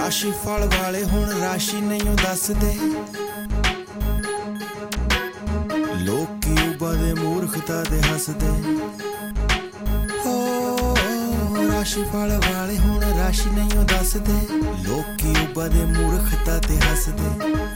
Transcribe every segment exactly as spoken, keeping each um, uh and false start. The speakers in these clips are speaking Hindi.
राशि फल वाले हुण राशि नहीं दसदे लोकी उबदे मूर्खता दे हसदे हो राशि फल वाले हुण राशि नहीं दसदे लोकी उबदे मूर्खता दे हसदे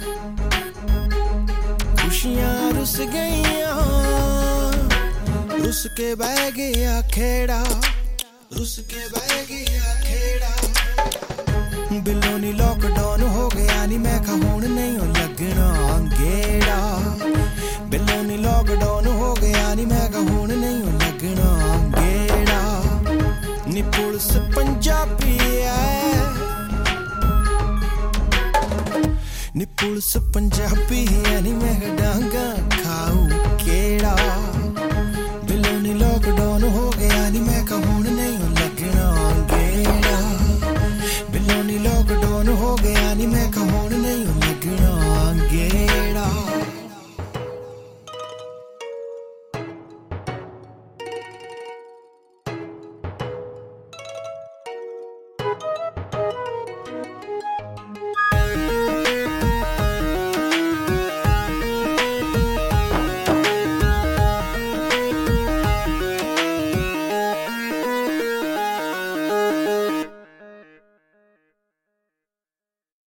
खुशियां रुस गईयां रुस के बह गया खेड़ा रुस के बह गया खेड़ा बिल्लो नी लॉकडाउन हो गया नी मैं कहा हुण नहीं लगना गेड़ा बिल्लो नी लॉकडाउन हो गया नी मैं कहा हुण नहीं लगना गेड़ा नी पुलिस पंजाबी है नी पुलिस पंजाबी है नी मैं डांगा खाऊ केड़ा बिल्लो नी लॉकडाउन हो गया नी मैं कहा